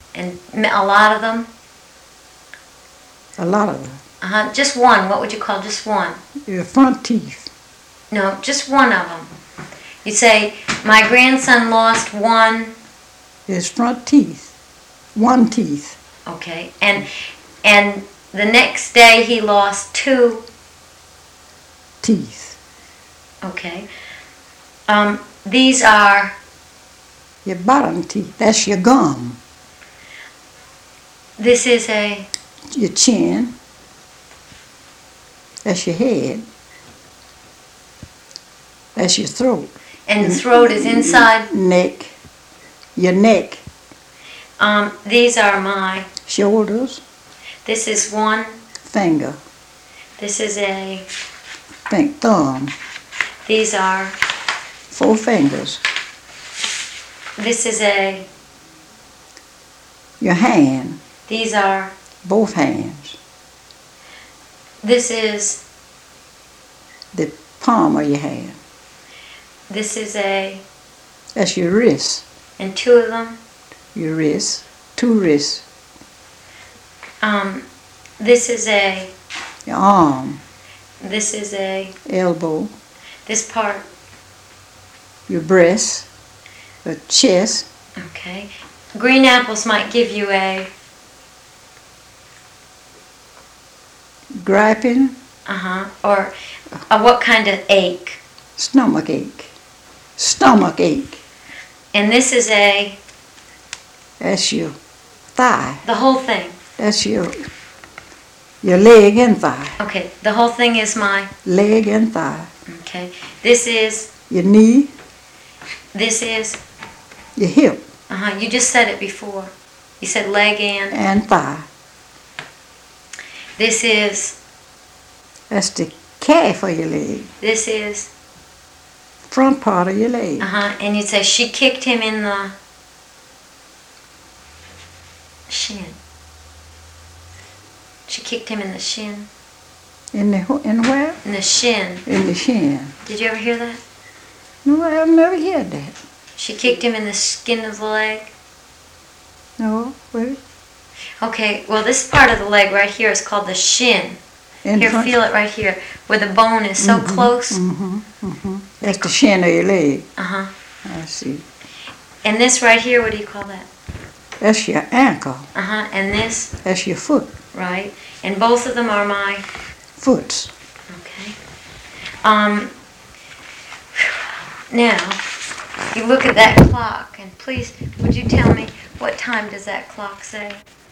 And a lot of them? A lot of them. Just one. What would you call just one? Your front teeth. No, just one of them. You say, my grandson lost one. His front teeth. One teeth. Okay. And the next day he lost two teeth. Okay. These are your bottom teeth. That's your gum. This is your chin. That's your head. That's your throat. And the throat is inside? Neck. Your neck. These are my shoulders. This is one finger. This is a thumb. These are 4 fingers. This is your hand. These are both hands. This is the palm of your hand. This is that's your wrist. And 2 of them? Your wrist. 2 wrists. This is your arm. This is elbow. This part? Your breast. The chest. Okay. Green apples might give you griping. Or what kind of ache? Stomach ache. Stomach ache. And this is that's your thigh. The whole thing? That's your leg and thigh. Okay, the whole thing is my? Leg and thigh. Okay. This is? Your knee. This is? Your hip. You just said it before. You said leg and thigh. This is? That's the calf of your leg. This is? Front part of your leg. And you'd say she kicked him in the shin. She kicked him in the shin. In where? In the shin. In the shin. Did you ever hear that? No, I've never heard that. She kicked him in the skin of the leg? No, wait. Okay, well this part of the leg right here is called the shin. Here, feel it right here, where the bone is so close. That's the shin of your leg. I see. And this right here, what do you call that? That's your ankle. And this? That's your foot. Right. And both of them are my? Foots. Okay. Now, you look at that clock, and please, would you tell me what time does that clock say?